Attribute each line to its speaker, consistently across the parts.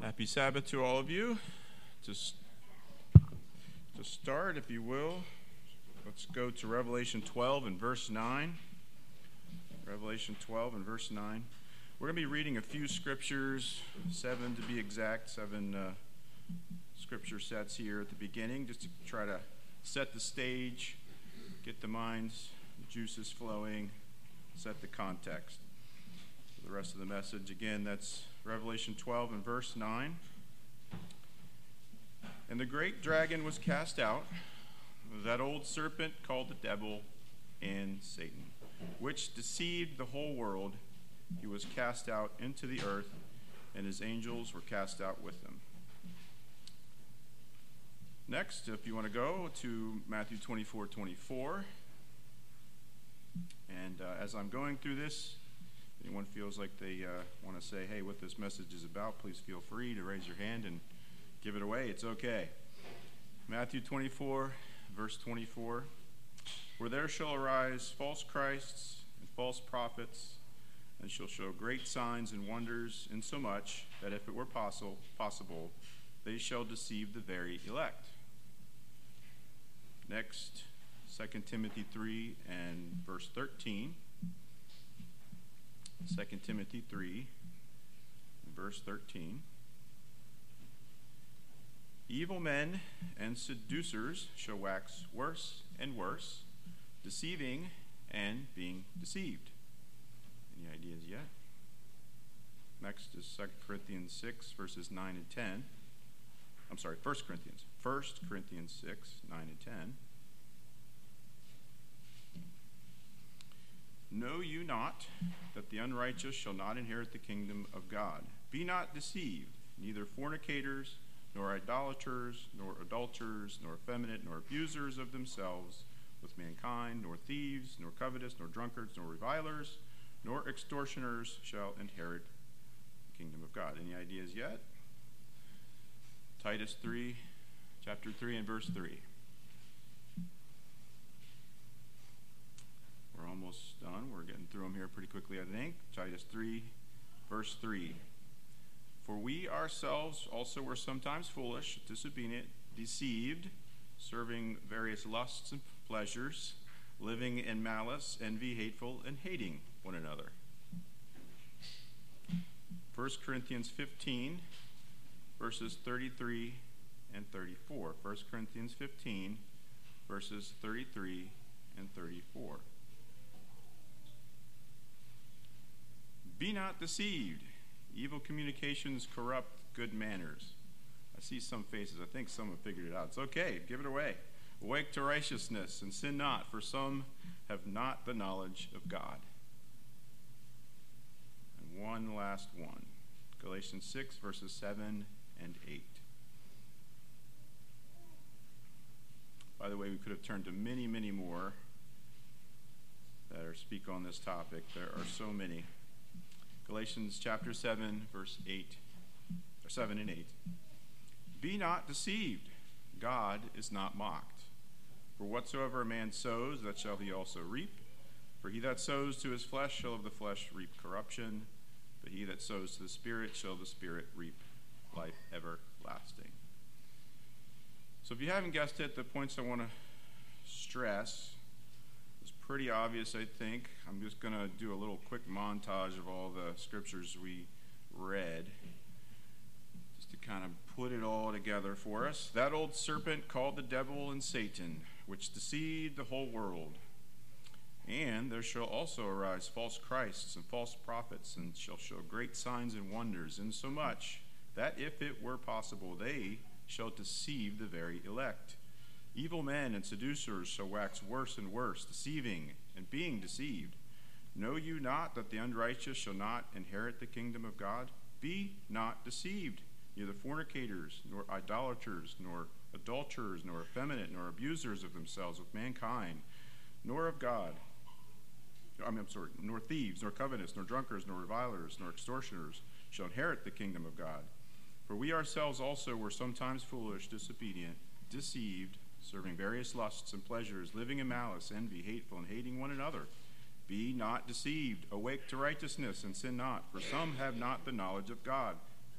Speaker 1: Happy Sabbath to all of you. To start, if you will, let's go to Revelation 12 and verse 9. Revelation 12 and verse 9. We're going to be reading a few scriptures, 7 to be exact, 7 scripture sets here at the beginning, just to try to set the stage, get the minds, the juices flowing, set the context. For the rest of the message, again, that's Revelation 12 and verse 9. And the great dragon was cast out, that old serpent called the devil and Satan, which deceived the whole world. He was cast out into the earth, and his angels were cast out with him. Next, if you want to go to Matthew 24:24. And as I'm going through this, if anyone feels like they want to say, hey, what this message is about, please feel free to raise your hand and give it away. It's okay. Matthew 24, verse 24. For there shall arise false Christs and false prophets, and shall show great signs and wonders, insomuch that if it were possible, they shall deceive the very elect. Next, 2 Timothy 3 and verse 13. 2 Timothy 3 and verse 13. Evil men and seducers shall wax worse and worse, deceiving and being deceived. Any ideas yet? Next is 2 Corinthians 6, verses 9 and 10. I'm sorry, 1 Corinthians 6, 9 and 10. Know you not that the unrighteous shall not inherit the kingdom of God? Be not deceived, neither fornicators, nor idolaters, nor adulterers, nor effeminate, nor abusers of themselves with mankind, nor thieves, nor covetous, nor drunkards, nor revilers, nor extortioners shall inherit the kingdom of God. Any ideas yet? Titus 3, chapter 3 and verse 3. We're almost done. We're getting through them here pretty quickly, I think. Titus 3, verse 3. For we ourselves also were sometimes foolish, disobedient, deceived, serving various lusts and pleasures, living in malice, envy, hateful, and hating one another. 1 Corinthians 15, verses 33 and 34. 1 Corinthians 15, verses 33 and 34. Be not deceived. Evil communications corrupt good manners. I see some faces. I think some have figured it out. It's okay. Give it away. Awake to righteousness and sin not, for some have not the knowledge of God. And one last one. Galatians 6, verses 7 and 8. By the way, we could have turned to many, many more that speak on this topic. There are so many. Galatians chapter 7, verse 8, or 7 and 8. Be not deceived. God is not mocked. For whatsoever a man sows, that shall he also reap. For he that sows to his flesh shall of the flesh reap corruption. But he that sows to the Spirit shall of the Spirit reap life everlasting. So if you haven't guessed it, the points I want to stress is pretty obvious, I think. I'm just going to do a little quick montage of all the scriptures we read, just to kind of put it all together for us. That old serpent called the devil and Satan, which deceived the whole world. And there shall also arise false Christs and false prophets, and shall show great signs and wonders, insomuch that if it were possible, they shall deceive the very elect. Evil men and seducers shall wax worse and worse, deceiving and being deceived. Know you not that the unrighteous shall not inherit the kingdom of God? Be not deceived, neither fornicators, nor idolaters, nor adulterers, nor effeminate, nor abusers of themselves with mankind, nor of God. Nor thieves, nor covetous, nor drunkards, nor revilers, nor extortioners shall inherit the kingdom of God. For we ourselves also were sometimes foolish, disobedient, deceived, serving various lusts and pleasures, living in malice, envy, hateful, and hating one another. Be not deceived. Awake to righteousness and sin not, for some have not the knowledge of God.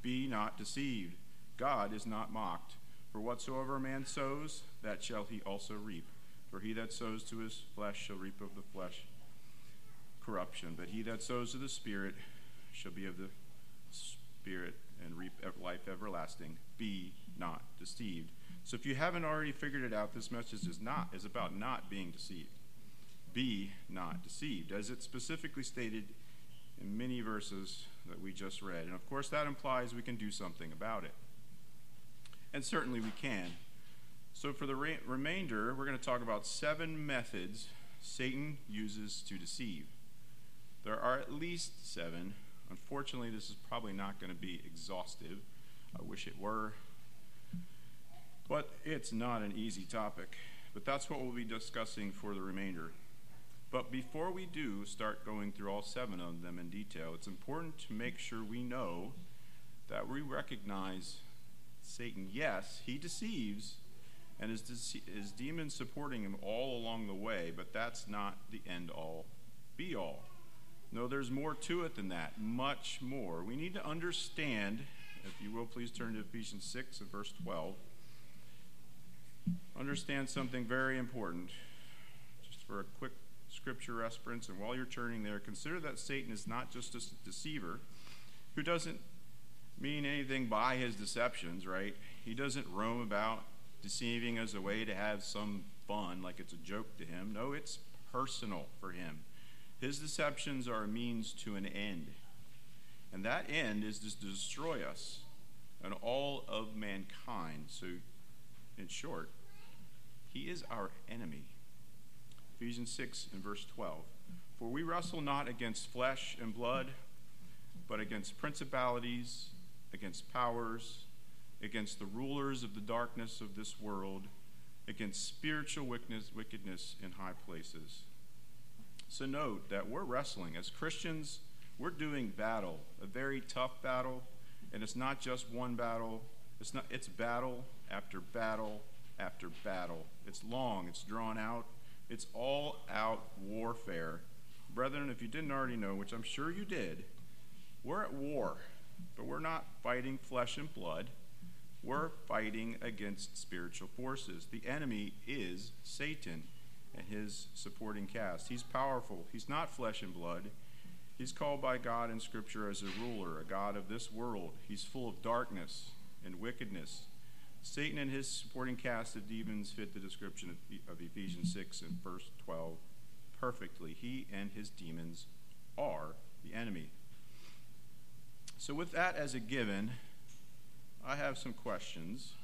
Speaker 1: Be not deceived. God is not mocked. For whatsoever a man sows, that shall he also reap. For he that sows to his flesh shall reap of the flesh corruption. But he that sows to the Spirit shall be of the Spirit and reap life everlasting. Be not deceived. So if you haven't already figured it out, this message is about not being deceived. Be not deceived, as it's specifically stated in many verses that we just read. And of course, that implies we can do something about it. And certainly we can. So for the remainder, we're going to talk about 7 methods Satan uses to deceive. There are at least 7. Unfortunately, this is probably not going to be exhaustive. I wish it were. But it's not an easy topic. But that's what we'll be discussing for the remainder. But before we do start going through all 7 of them in detail, it's important to make sure we know that we recognize Satan. Yes, he deceives, and his demons supporting him all along the way, but that's not the end-all, be-all. No, there's more to it than that, much more. We need to understand, if you will, please turn to Ephesians 6 and verse 12. Understand something very important, just for a quick scripture reference, and while you're turning there, consider that Satan is not just a deceiver who doesn't mean anything by his deceptions, right? He doesn't roam about deceiving as a way to have some fun, like it's a joke to him. No, it's personal for him. His deceptions are a means to an end, and that end is to destroy us and all of mankind. So, in short, he is our enemy. Ephesians 6 and verse 12. For we wrestle not against flesh and blood, but against principalities, against powers, against the rulers of the darkness of this world, against spiritual wickedness in high places. So note that we're wrestling. As Christians, we're doing battle, a very tough battle, and it's not just one battle. It's battle after battle after battle. It's long, it's drawn out. It's all-out warfare. Brethren, if you didn't already know, which I'm sure you did, we're at war, but we're not fighting flesh and blood. We're fighting against spiritual forces. The enemy is Satan and his supporting cast. He's powerful. He's not flesh and blood. He's called by God in Scripture as a ruler, a god of this world. He's full of darkness and wickedness. Satan and his supporting cast of demons fit the description of Ephesians 6 and verse 12 perfectly. He and his demons are the enemy. So with that as a given, I have some questions.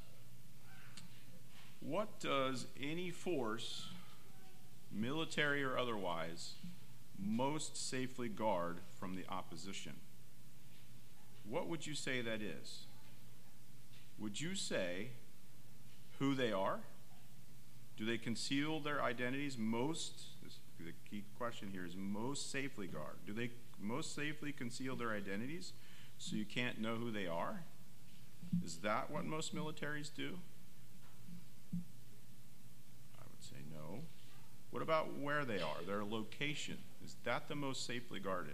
Speaker 1: What does any force, military or otherwise, most safely guard from the opposition? What would you say that is? Would you say who they are? Do they conceal their identities the key question here is most safely guard. Do they most safely conceal their identities so you can't know who they are? Is that what most militaries do? I would say no. What about where they are, their location? Is that the most safely guarded?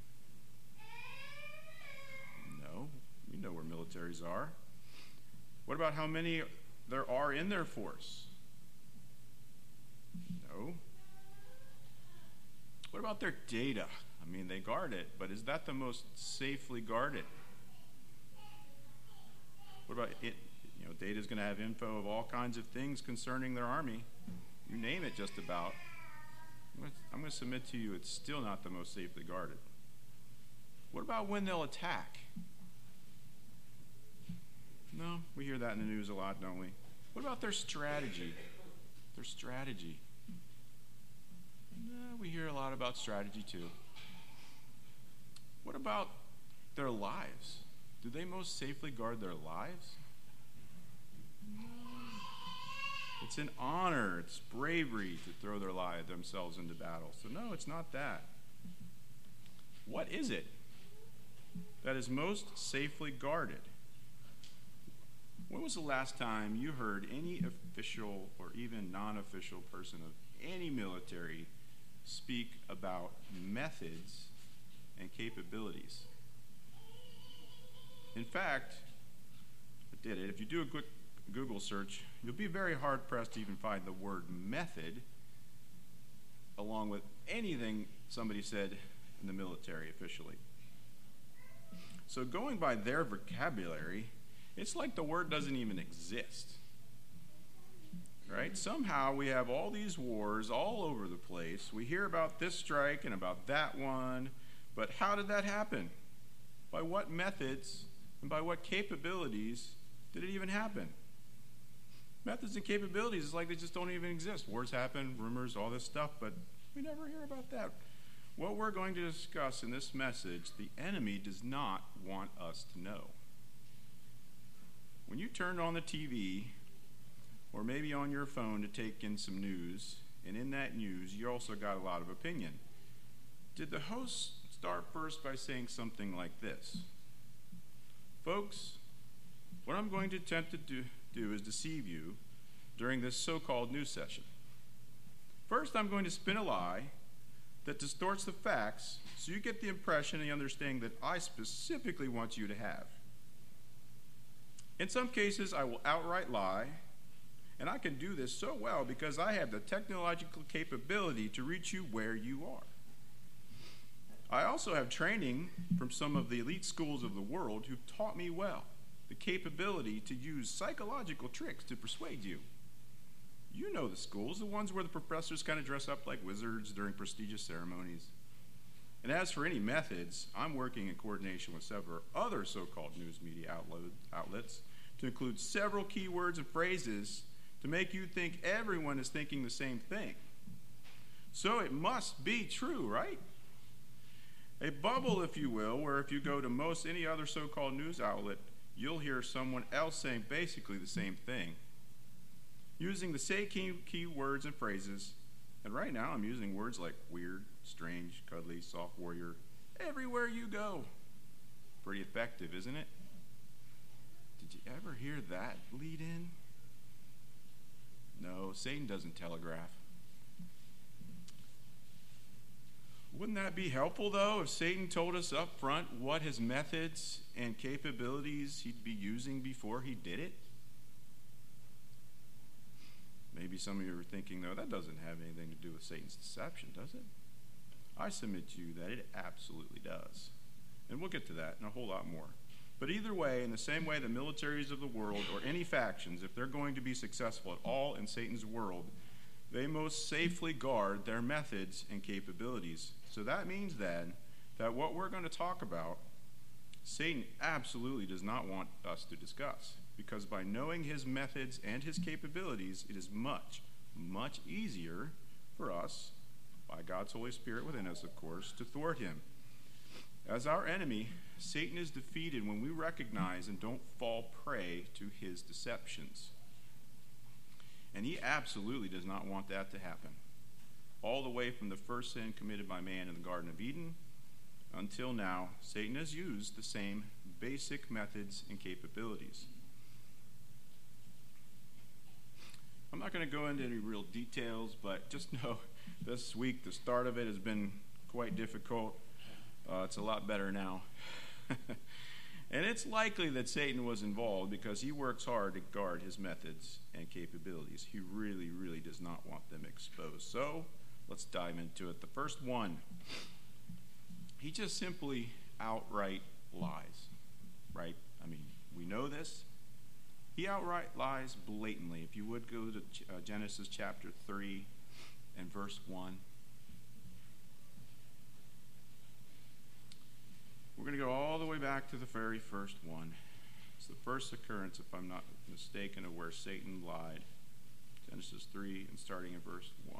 Speaker 1: No. We know where militaries are. What about how many there are in their force? No. What about their data? I mean, they guard it, but is that the most safely guarded? What about it? You know, data is going to have info of all kinds of things concerning their army. You name it just about. I'm going to submit to you it's still not the most safely guarded. What about when they'll attack? No, we hear that in the news a lot, don't we? What about their strategy? Their strategy. No, we hear a lot about strategy too. What about their lives? Do they most safely guard their lives? No. It's an honor, it's bravery to throw themselves into battle. So no, it's not that. What is it that is most safely guarded? When was the last time you heard any official or even non-official person of any military speak about methods and capabilities? In fact, I did it. If you do a quick Google search, you'll be very hard-pressed to even find the word method along with anything somebody said in the military officially. So going by their vocabulary, it's like the word doesn't even exist. Right? Somehow we have all these wars all over the place. We hear about this strike and about that one, but how did that happen? By what methods and by what capabilities did it even happen? Methods and capabilities, it's like they just don't even exist. Wars happen, rumors, all this stuff, but we never hear about that. What we're going to discuss in this message, the enemy does not want us to know. When you turned on the TV, or maybe on your phone to take in some news, and in that news, you also got a lot of opinion. Did the host start first by saying something like this? Folks, what I'm going to attempt to do is deceive you during this so-called news session. First, I'm going to spin a lie that distorts the facts so you get the impression and the understanding that I specifically want you to have. In some cases, I will outright lie, and I can do this so well because I have the technological capability to reach you where you are. I also have training from some of the elite schools of the world who've taught me well the capability to use psychological tricks to persuade you. You know the schools, the ones where the professors kind of dress up like wizards during prestigious ceremonies. And as for any methods, I'm working in coordination with several other so-called news media outlets to include several keywords and phrases to make you think everyone is thinking the same thing. So it must be true, right? A bubble, if you will, where if you go to most any other so-called news outlet, you'll hear someone else saying basically the same thing, using the same key words and phrases. And right now I'm using words like weird, strange, cuddly, soft warrior, everywhere you go. Pretty effective, isn't it? Did you ever hear that lead in? No, Satan doesn't telegraph. Wouldn't that be helpful, though, if Satan told us up front what his methods and capabilities he'd be using before he did it? Maybe some of you are thinking, though, that doesn't have anything to do with Satan's deception, does it? I submit to you that it absolutely does. And we'll get to that and a whole lot more. But either way, in the same way the militaries of the world or any factions, if they're going to be successful at all in Satan's world, they most safely guard their methods and capabilities. So that means then that what we're going to talk about, Satan absolutely does not want us to discuss. Because by knowing his methods and his capabilities, it is much, much easier for us, by God's Holy Spirit within us, of course, to thwart him. As our enemy, Satan is defeated when we recognize and don't fall prey to his deceptions. And he absolutely does not want that to happen. All the way from the first sin committed by man in the Garden of Eden until now, Satan has used the same basic methods and capabilities. I'm not going to go into any real details, but just know this week, the start of it has been quite difficult. It's a lot better now. And it's likely that Satan was involved because he works hard to guard his methods and capabilities. He really, really does not want them exposed. So let's dive into it. The first one, he just simply outright lies, right? I mean, we know this. He outright lies blatantly. If you would go to Genesis chapter 3 and verse 1. We're going to go all the way back to the very first one. It's the first occurrence, if I'm not mistaken, of where Satan lied. Genesis 3 and starting in verse 1.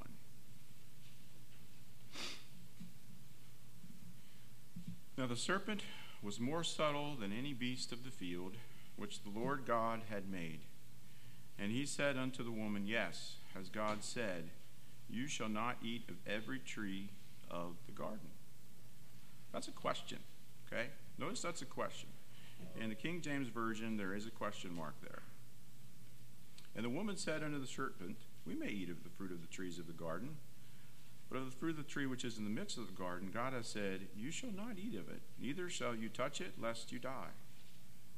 Speaker 1: Now the serpent was more subtle than any beast of the field, which the Lord God had made. And he said unto the woman, Yes, as God said, you shall not eat of every tree of the garden. That's a question, okay? Notice that's a question. In the King James Version, there is a question mark there. And the woman said unto the serpent, We may eat of the fruit of the trees of the garden, but of the fruit of the tree which is in the midst of the garden, God has said, You shall not eat of it, neither shall you touch it, lest you die.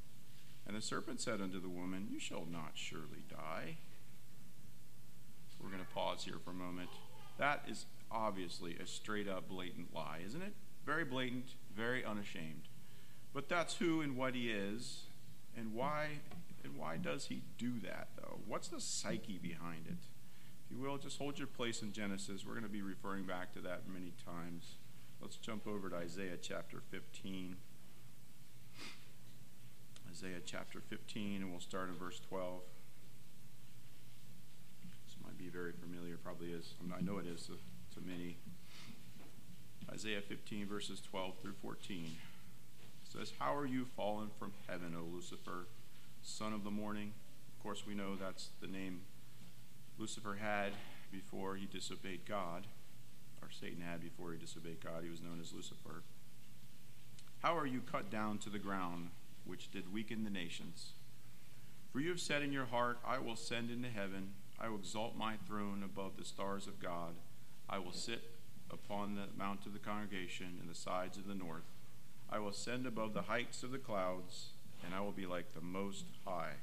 Speaker 1: And the serpent said unto the woman, You shall not surely die. We're going to pause here for a moment. That is obviously a straight up blatant lie, isn't it? Very blatant, very unashamed. But that's who and what he is, and why does he do that, though? What's the psyche behind it? If you will, just hold your place in Genesis. We're going to be referring back to that many times. Let's jump over to Isaiah chapter 15. Isaiah chapter 15, and we'll start in verse 12. This might be very familiar, probably is. I know it is to many. Isaiah 15, verses 12 through 14. It says, How are you fallen from heaven, O Lucifer, son of the morning? Of course, we know that's the name Lucifer had before he disobeyed God, or Satan had before he disobeyed God. He was known as Lucifer. How are you cut down to the ground, which did weaken the nations? For you have said in your heart, I will ascend into heaven. I will exalt my throne above the stars of God. I will sit upon the mount of the congregation in the sides of the north. I will ascend above the heights of the clouds, and I will be like the Most High.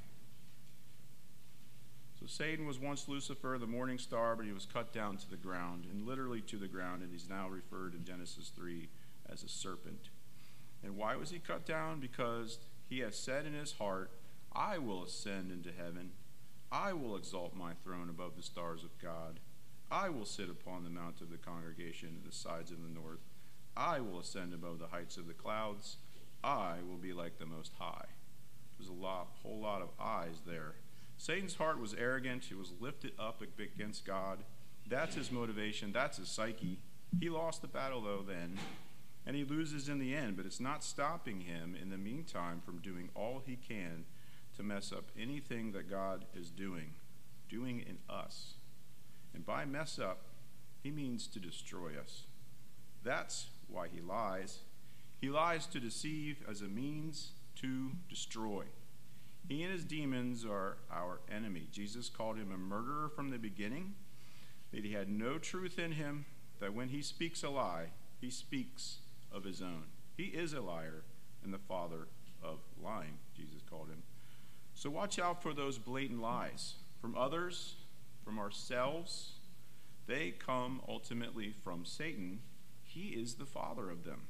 Speaker 1: So Satan was once Lucifer, the morning star, but he was cut down to the ground, and literally to the ground, and he's now referred in Genesis 3 as a serpent. And why was he cut down? Because he has said in his heart, I will ascend into heaven. I will exalt my throne above the stars of God. I will sit upon the mount of the congregation in the sides of the north. I will ascend above the heights of the clouds. I will be like the Most High. There's a whole lot of I's there. Satan's heart was arrogant. He was lifted up against God. That's his motivation. That's his psyche. He lost the battle, though, then, and he loses in the end, but it's not stopping him in the meantime from doing all he can to mess up anything that God is doing in us. And by mess up, he means to destroy us. That's why he lies. He lies to deceive as a means to destroy. He and his demons are our enemy. Jesus called him a murderer from the beginning, that he had no truth in him, that when he speaks a lie, he speaks of his own. He is a liar and the father of lying, Jesus called him. So watch out for those blatant lies from others, from ourselves. They come ultimately from Satan. He is the father of them.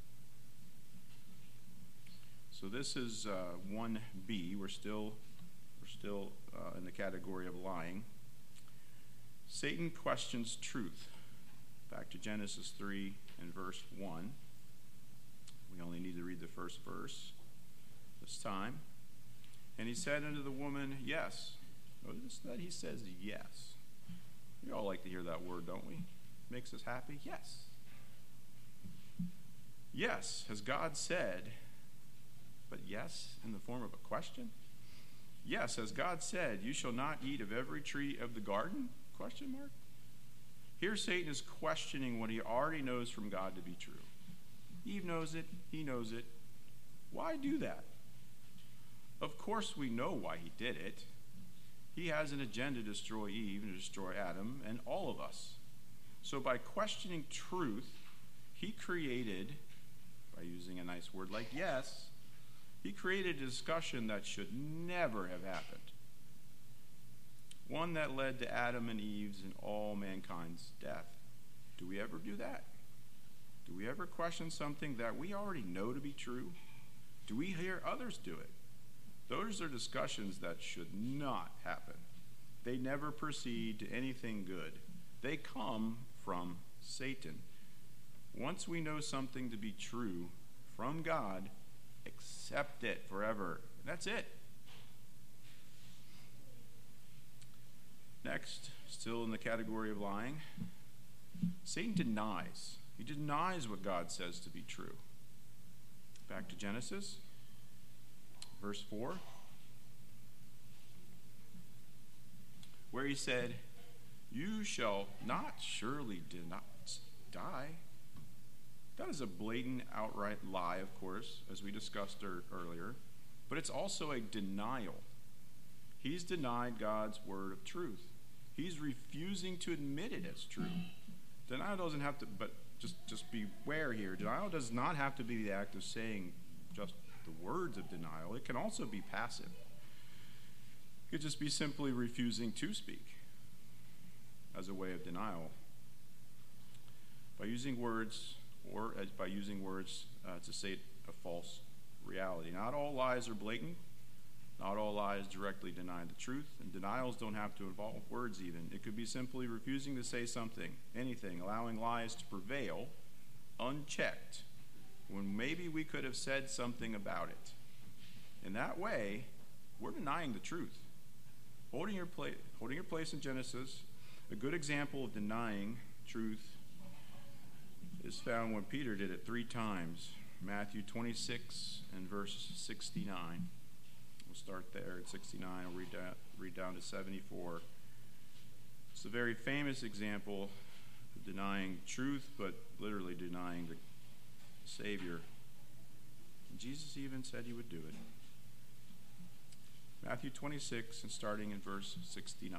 Speaker 1: So this is 1b. We're still in the category of lying. Satan questions truth. Back to Genesis 3 and verse 1. We only need to read the first verse this time. And he said unto the woman, Yes. Notice that he says yes. We all like to hear that word, don't we? Makes us happy. Yes. Yes, has God said, but yes in the form of a question? Yes, has God said, you shall not eat of every tree of the garden? Question mark. Here Satan is questioning what he already knows from God to be true. Eve knows it. He knows it. Why do that? Of course we know why he did it. He has an agenda to destroy Eve and to destroy Adam and all of us. So by questioning truth, he created, by using a nice word like yes, he created a discussion that should never have happened. One that led to Adam and Eve's and all mankind's death. Do we ever do that? Do we ever question something that we already know to be true? Do we hear others do it? Those are discussions that should not happen. They never proceed to anything good. They come from Satan. Once we know something to be true from God, accept it forever. That's it. Next, still in the category of lying, Satan denies. He denies what God says to be true. Back to Genesis, verse 4, where he said, you shall not surely die. That is a blatant, outright lie, of course, as we discussed earlier, but it's also a denial. He's denied God's word of truth. He's refusing to admit it as true. Denial doesn't have to, but just beware here. Denial does not have to be the act of saying just the words of denial. It can also be passive. It could just be simply refusing to speak as a way of denial. By using words to state a false reality. Not all lies are blatant. Not all lies directly deny the truth, and denials don't have to involve words even. It could be simply refusing to say something, anything, allowing lies to prevail unchecked when maybe we could have said something about it. In that way, we're denying the truth. Holding your place in Genesis, a good example of denying truth is found when Peter did it 3 times. Matthew 26 and verse 69. We'll start there at 69. I'll read down to 74. It's a very famous example of denying truth, but literally denying the Savior. And Jesus even said he would do it. Matthew 26 and starting in verse 69.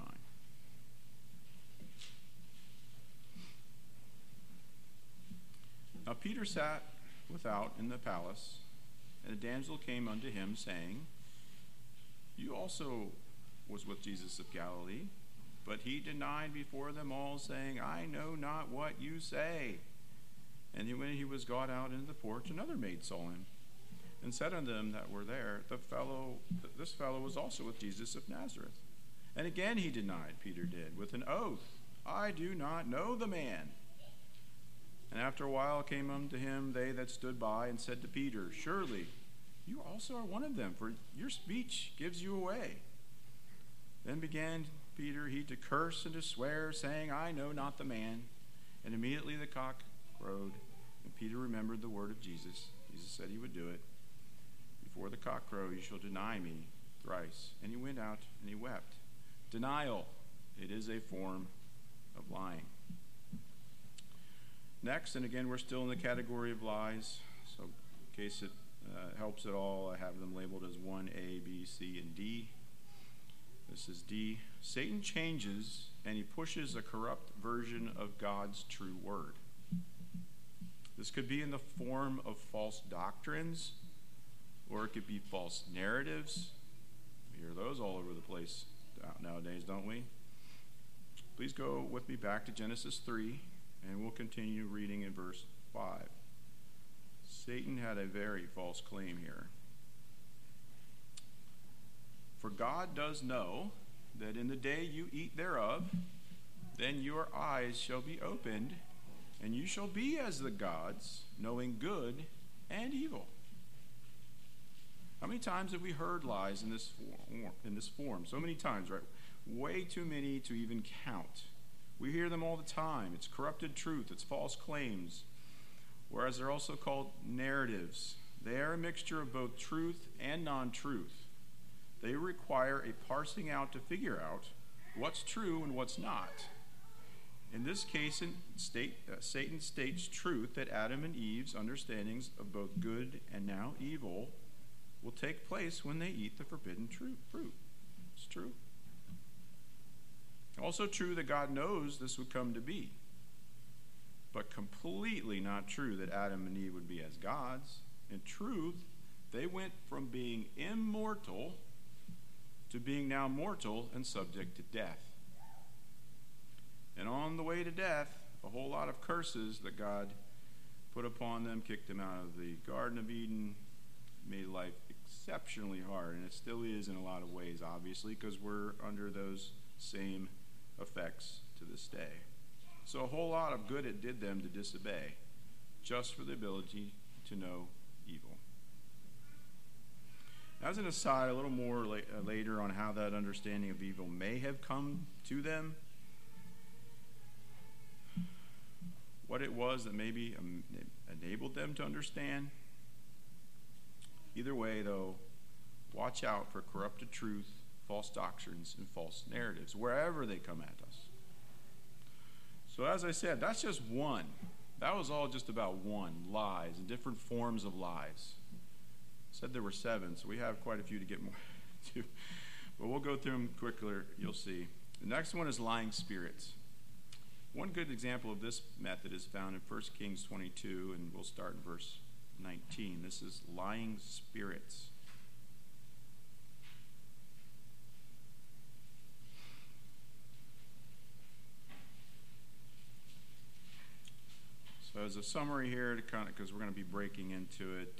Speaker 1: Now Peter sat without in the palace, and a damsel came unto him, saying, You also was with Jesus of Galilee. But he denied before them all, saying, I know not what you say. And when he was got out into the porch, another maid saw him, and said unto them that were there, This fellow was also with Jesus of Nazareth. And again he denied, Peter did, with an oath, I do not know the man. And after a while came unto him they that stood by, and said to Peter, Surely you also are one of them, for your speech gives you away. Then began Peter to curse and to swear, saying, I know not the man. And immediately the cock crowed, and Peter remembered the word of Jesus. Jesus said he would do it. Before the cock crow, you shall deny me thrice. And he went out and he wept. Denial, it is a form of lying. Next, and again, we're still in the category of lies, so in case it helps at all, I have them labeled as 1A, B, C, and D. This is D. Satan changes and he pushes a corrupt version of God's true word. This could be in the form of false doctrines, or it could be false narratives. We hear those all over the place nowadays, don't we? Please go with me back to Genesis 3, and we'll continue reading in verse 5. Satan had a very false claim here. For God does know that in the day you eat thereof, then your eyes shall be opened, and you shall be as the gods, knowing good and evil. How many times have we heard lies in this form? So many times, right? Way too many to even count. We hear them all the time. It's corrupted truth. It's false claims. Whereas they're also called narratives. They are a mixture of both truth and non-truth. They require a parsing out to figure out what's true and what's not. In this case, Satan states truth that Adam and Eve's understandings of both good and now evil will take place when they eat the forbidden fruit. It's true. Also true that God knows this would come to be, but completely not true that Adam and Eve would be as gods. In truth, they went from being immortal to being now mortal and subject to death. And on the way to death, a whole lot of curses that God put upon them, kicked them out of the Garden of Eden, made life exceptionally hard, and it still is in a lot of ways, obviously, because we're under those same effects to this day. So a whole lot of good it did them to disobey, just for the ability to know evil. As an aside, a little more later on how that understanding of evil may have come to them, what it was that maybe enabled them to understand. Either way, though, watch out for corrupted truth, false doctrines, and false narratives, wherever they come at us. So as I said, that's just one. That was all just about one, lies and different forms of lies. I said there were 7, so we have quite a few to get more to. But we'll go through them quickly, you'll see. The next one is lying spirits. One good example of this method is found in 1 Kings 22, and we'll start in verse 19. This is lying spirits. So as a summary here, to kind of, because we're going to be breaking into it,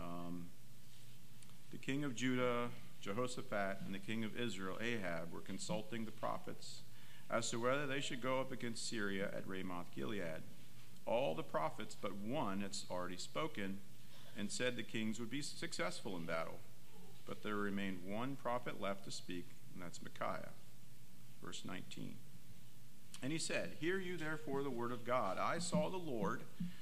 Speaker 1: the king of Judah, Jehoshaphat, and the king of Israel, Ahab, were consulting the prophets as to whether they should go up against Syria at Ramoth Gilead. All the prophets but one had already spoken and said the kings would be successful in battle. But there remained one prophet left to speak, and that's Micaiah. Verse 19. And he said, "Hear you therefore the word of God. I saw the Lord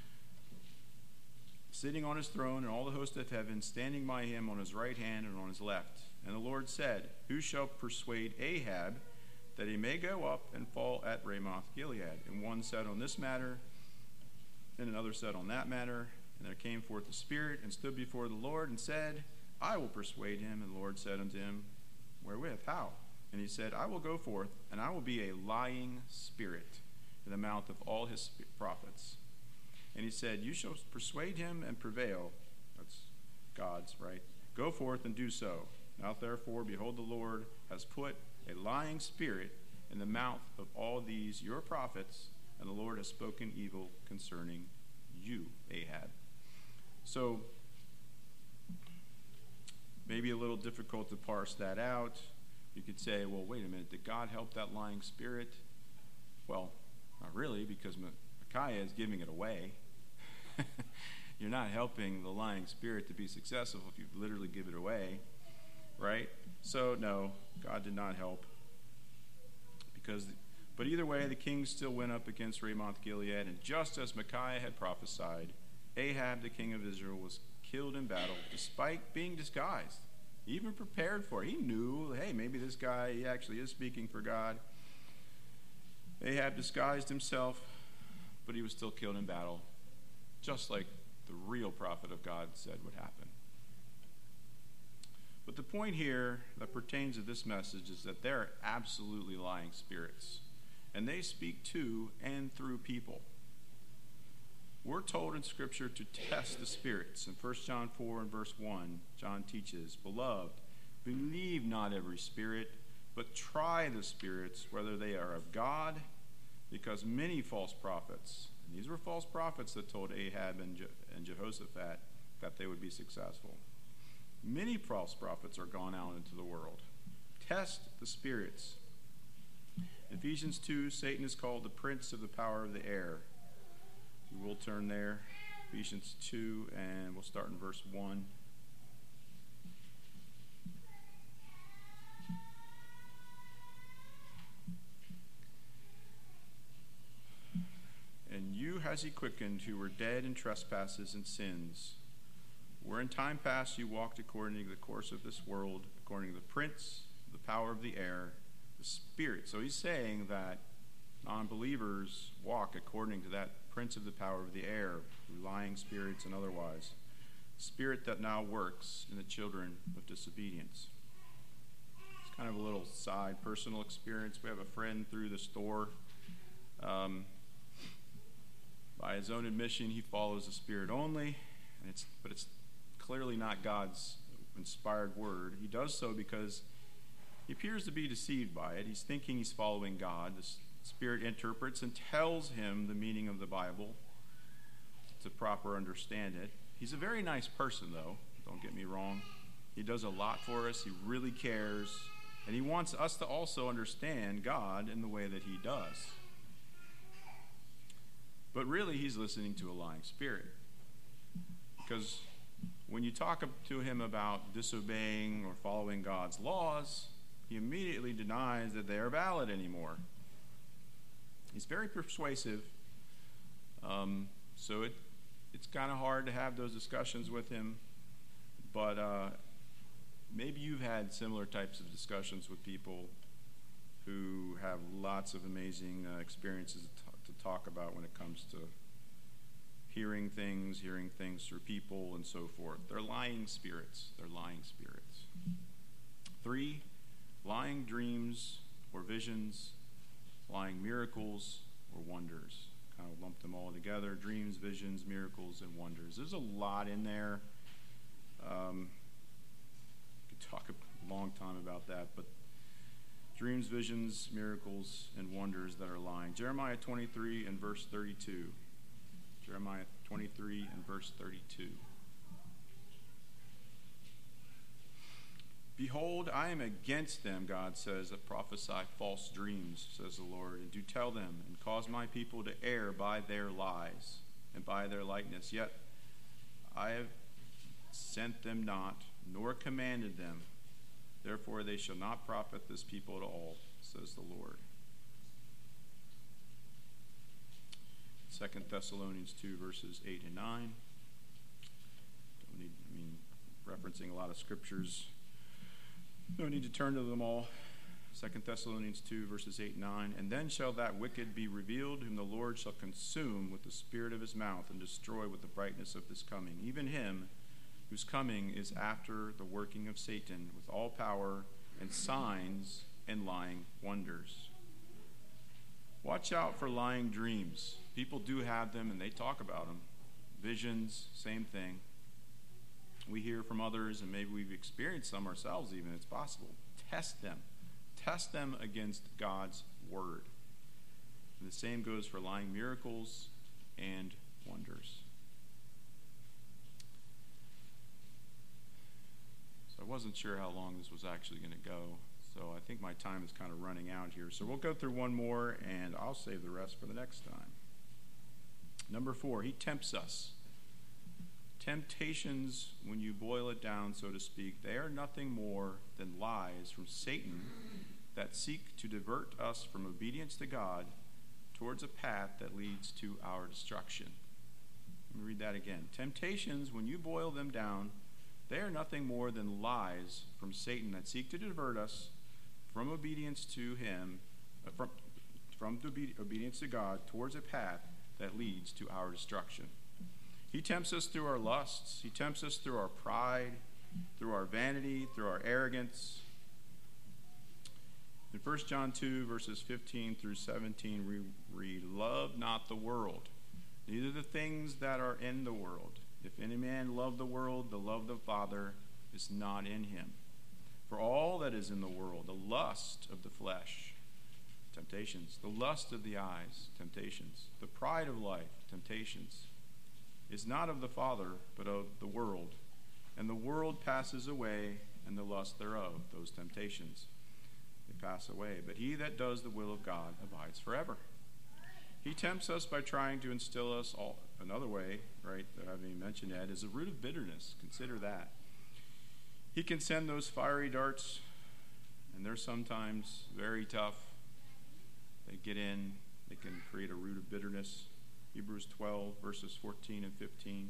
Speaker 1: sitting on his throne, and all the host of heaven standing by him on his right hand and on his left. And the Lord said, Who shall persuade Ahab that he may go up and fall at Ramoth Gilead? And one said on this matter, and another said on that matter. And there came forth the Spirit and stood before the Lord and said, I will persuade him. And the Lord said unto him, Wherewith? How? And he said, I will go forth, and I will be a lying spirit in the mouth of all his prophets. And he said, You shall persuade him and prevail. That's God's, right? Go forth and do so. Now therefore, behold, the Lord has put a lying spirit in the mouth of all these your prophets, and the Lord has spoken evil concerning you, Ahab." So, maybe a little difficult to parse that out. You could say, well, wait a minute, did God help that lying spirit? Well, not really, because Micaiah is giving it away. You're not helping the lying spirit to be successful if you literally give it away, right? So, no, God did not help. But either way, the king still went up against Ramoth Gilead, and just as Micaiah had prophesied, Ahab, the king of Israel, was killed in battle, despite being disguised. He even prepared for it. He knew, hey, maybe this guy, he actually is speaking for God. Ahab disguised himself, but he was still killed in battle, just like the real prophet of God said would happen. But the point here that pertains to this message is that they're absolutely lying spirits, and they speak to and through people. We're told in Scripture to test the spirits. In 1 John 4 and verse 1, John teaches, Beloved, believe not every spirit, but try the spirits, whether they are of God, because many false prophets, and these were false prophets that told Ahab and Jehoshaphat that they would be successful. Many false prophets are gone out into the world. Test the spirits. In Ephesians 2, Satan is called the prince of the power of the air. We will turn there, Ephesians 2, and we'll start in verse 1. And you has he quickened who were dead in trespasses and sins, where in time past you walked according to the course of this world, according to the prince, the power of the air, the spirit. So he's saying that non-believers walk according to that prince of the power of the air, through lying spirits and otherwise. Spirit that now works in the children of disobedience. It's kind of a little side personal experience. We have a friend through the store. By his own admission, he follows the Spirit only, but it's clearly not God's inspired word. He does so because he appears to be deceived by it. He's thinking he's following God. The Spirit interprets and tells him the meaning of the Bible to proper understand it. He's a very nice person, though. Don't get me wrong. He does a lot for us. He really cares. And he wants us to also understand God in the way that he does. But really, he's listening to a lying spirit. Because when you talk to him about disobeying or following God's laws, he immediately denies that they are valid anymore. He's very persuasive, so it's kind of hard to have those discussions with him, but maybe you've had similar types of discussions with people who have lots of amazing experiences to talk about when it comes to hearing things through people and so forth. They're lying spirits. 3, lying dreams or visions, lying miracles or wonders. kind of lump them all together: dreams, visions, miracles, and wonders. There's a lot in there. Could talk a long time about that, but dreams, visions, miracles, and wonders that are lying. Jeremiah 23 and verse 32. Jeremiah 23 and verse 32. Behold, I am against them, God says, that prophesy false dreams, says the Lord, and do tell them, and cause my people to err by their lies and by their likeness. Yet I have sent them not, nor commanded them. Therefore they shall not profit this people at all, says the Lord. 2 Thessalonians 2, verses 8 and 9. Referencing a lot of scriptures. No need to turn to them all. 2 Thessalonians 2, verses 8 and 9. And then shall that wicked be revealed, whom the Lord shall consume with the spirit of his mouth and destroy with the brightness of his coming. Even him whose coming is after the working of Satan with all power and signs and lying wonders. Watch out for lying dreams. People do have them, and they talk about them. Visions, same thing. We hear from others, and maybe we've experienced some ourselves even. It's possible. Test them. Test them against God's word. And the same goes for lying miracles and wonders. So I wasn't sure how long this was actually going to go. So I think my time is kind of running out here. So we'll go through one more, and I'll save the rest for the next time. Number 4, he tempts us. Temptations, when you boil it down, so to speak, they are nothing more than lies from Satan that seek to divert us from obedience to God towards a path that leads to our destruction. Let me read that again. Temptations, when you boil them down, they are nothing more than lies from Satan that seek to divert us from obedience to him, from obedience to God towards a path that leads to our destruction. He tempts us through our lusts. He tempts us through our pride, through our vanity, through our arrogance. In 1 John 2, verses 15 through 17, we read, Love not the world, neither the things that are in the world. If any man love the world, the love of the Father is not in him. For all that is in the world, the lust of the flesh, temptations, the lust of the eyes, temptations, the pride of life, temptations, is not of the Father, but of the world. And the world passes away, and the lust thereof, those temptations, they pass away. But he that does the will of God abides forever. He tempts us by trying to instill us all. Another way, right, that I haven't even mentioned yet, is a root of bitterness. Consider that. He can send those fiery darts, and they're sometimes very tough. They get in, they can create a root of bitterness. Hebrews 12, verses 14 and 15.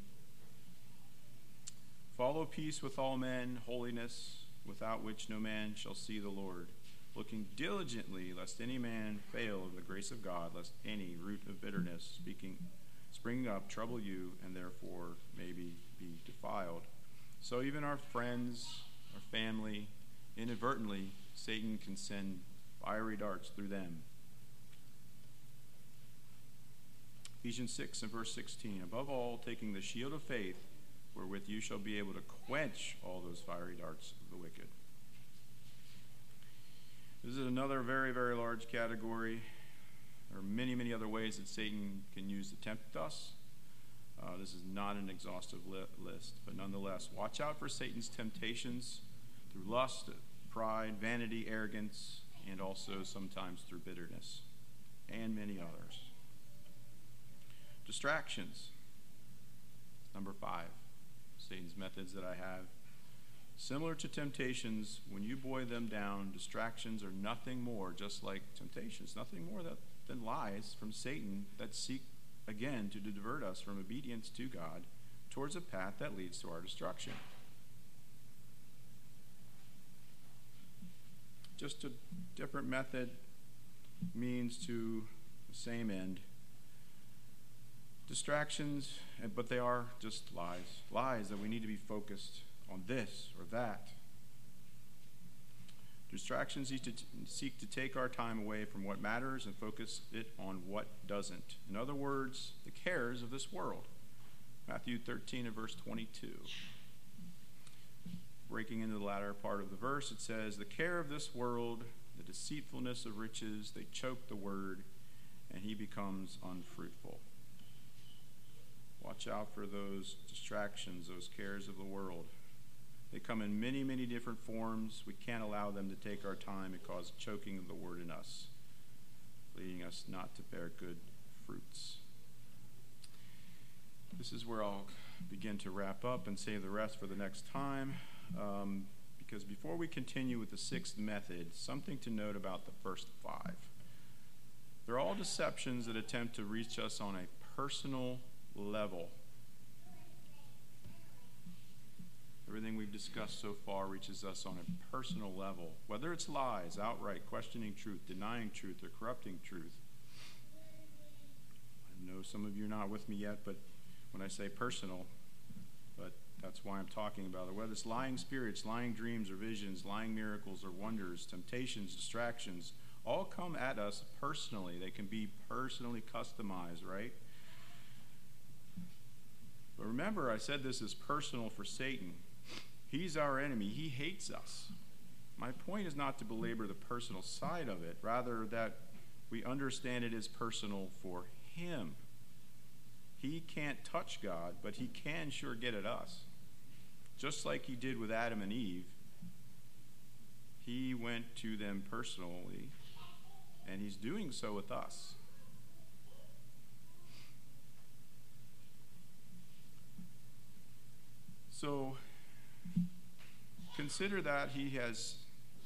Speaker 1: Follow peace with all men, holiness, without which no man shall see the Lord, looking diligently lest any man fail of the grace of God, lest any root of bitterness springing up trouble you, and therefore maybe be defiled. So even our friends, our family, inadvertently, Satan can send fiery darts through them. Ephesians 6 and verse 16, above all, taking the shield of faith, wherewith you shall be able to quench all those fiery darts of the wicked. This is another very, very large category. There are many, many other ways that Satan can use to tempt us. This is not an exhaustive list, but nonetheless, watch out for Satan's temptations through lust, pride, vanity, arrogance, and also sometimes through bitterness, and many others. Distractions. Number 5, Satan's methods that I have. Similar to temptations, when you boil them down, distractions are nothing more, just like temptations, nothing more than lies from Satan that seek, again, to divert us from obedience to God towards a path that leads to our destruction. Just a different method, means to the same end. Distractions, but they are just lies. Lies that we need to be focused on this or that. Distractions seek to take our time away from what matters and focus it on what doesn't. In other words, the cares of this world. Matthew 13 and verse 22. Breaking into the latter part of the verse, it says, "The care of this world, the deceitfulness of riches, they choke the word, and he becomes unfruitful." Watch out for those distractions, those cares of the world. They come in many, many different forms. We can't allow them to take our time and cause choking of the word in us, leading us not to bear good fruits. This is where I'll begin to wrap up and save the rest for the next time. Because before we continue with the sixth method, something to note about the first five. They're all deceptions that attempt to reach us on a personal level. Everything we've discussed so far reaches us on a personal level, whether it's lies, outright questioning truth, denying truth, or corrupting truth. I know some of you are not with me yet, but when I say personal, but that's why I'm talking about it. Whether it's lying spirits, lying dreams or visions, lying miracles or wonders, temptations, distractions, all come at us personally. They can be personally customized, right? But remember, I said this is personal for Satan. He's our enemy. He hates us. My point is not to belabor the personal side of it, rather that we understand it is personal for him. He can't touch God, but he can sure get at us. Just like he did with Adam and Eve, he went to them personally, and he's doing so with us. So consider that he has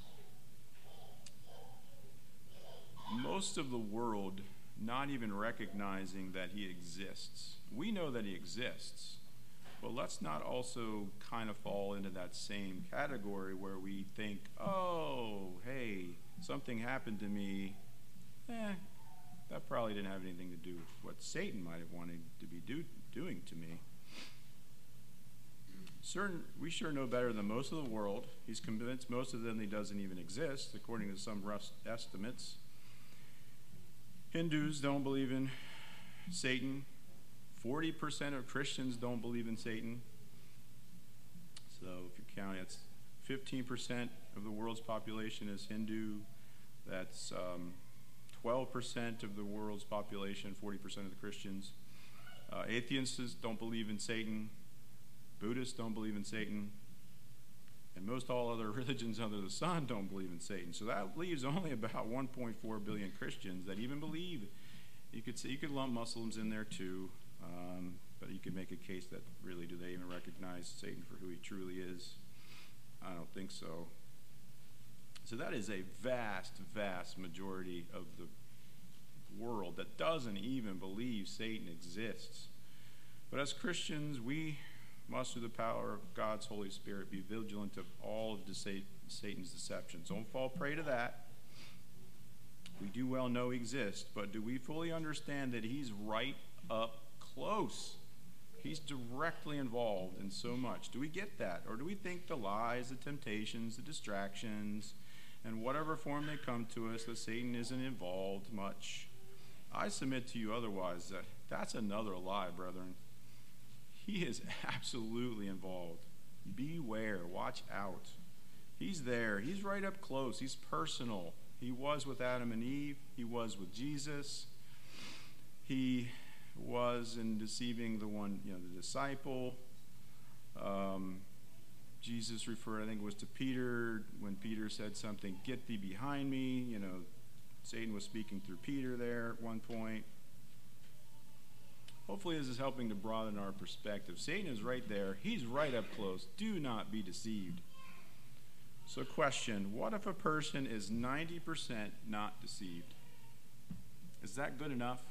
Speaker 1: most of the world not even recognizing that he exists. We know that he exists, but let's not also kind of fall into that same category where we think, oh, hey, something happened to me. That probably didn't have anything to do with what Satan might have wanted to be doing to me. We sure know better than most of the world. He's convinced most of them he doesn't even exist, according to some rough estimates. Hindus don't believe in Satan. 40% of Christians don't believe in Satan. So if you count, it's 15% of the world's population is Hindu. That's 12% of the world's population, 40% of the Christians. Atheists don't believe in Satan. Buddhists don't believe in Satan. And most all other religions under the sun don't believe in Satan. So that leaves only about 1.4 billion Christians that even believe. You could lump Muslims in there too, but you could make a case that really, do they even recognize Satan for who he truly is? I don't think so. So that is a vast, vast majority of the world that doesn't even believe Satan exists. But as Christians, we must, through the power of God's Holy Spirit, be vigilant of all of Satan's deceptions. Don't fall prey to that. We do well know he exists, but do we fully understand that he's right up close? He's directly involved in so much. Do we get that? Or do we think the lies, the temptations, the distractions, and whatever form they come to us, that Satan isn't involved much? I submit to you otherwise. That's another lie, brethren. He is absolutely involved. Beware. Watch out. He's there. He's right up close. He's personal. He was with Adam and Eve. He was with Jesus. He was in deceiving the disciple. Jesus referred, I think it was to Peter, when Peter said something, "Get thee behind me." Satan was speaking through Peter there at one point. Hopefully this is helping to broaden our perspective. Satan is right there. He's right up close. Do not be deceived. So question, what if a person is 90% not deceived? Is that good enough?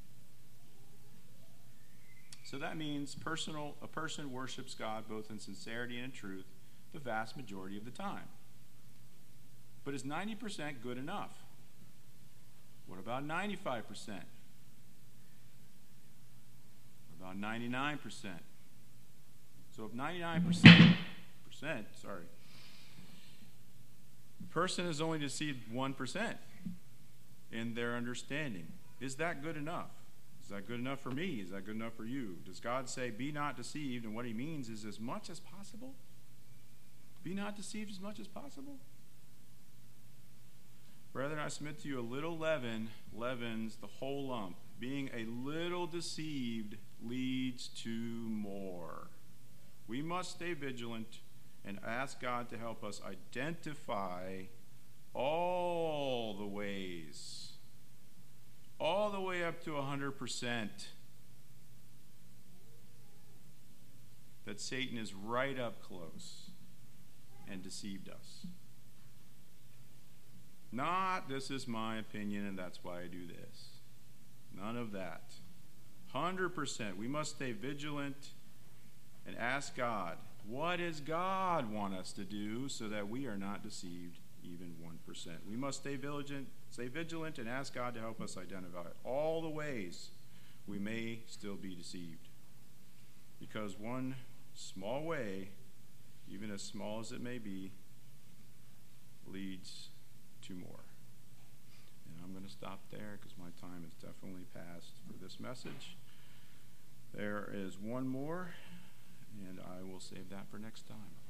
Speaker 1: So that means a person worships God both in sincerity and in truth the vast majority of the time. But is 90% good enough? What about 95%? What about 99%? So if 99% person is only deceived 1% in their understanding. Is that good enough? Is that good enough for me? Is that good enough for you? Does God say, be not deceived, and what he means is as much as possible? Be not deceived as much as possible? Brethren, I submit to you, a little leaven leavens the whole lump. Being a little deceived leads to more. We must stay vigilant and ask God to help us identify all the ways, all the way up to 100%, that Satan is right up close and deceived us. Not, this is my opinion and that's why I do this. None of that. 100%. We must stay vigilant and ask God, what does God want us to do so that we are not deceived even 1%? We must stay vigilant and ask God to help us identify all the ways we may still be deceived. Because one small way, even as small as it may be, leads to more. And I'm going to stop there because my time is definitely past for this message. There is one more, and I will save that for next time.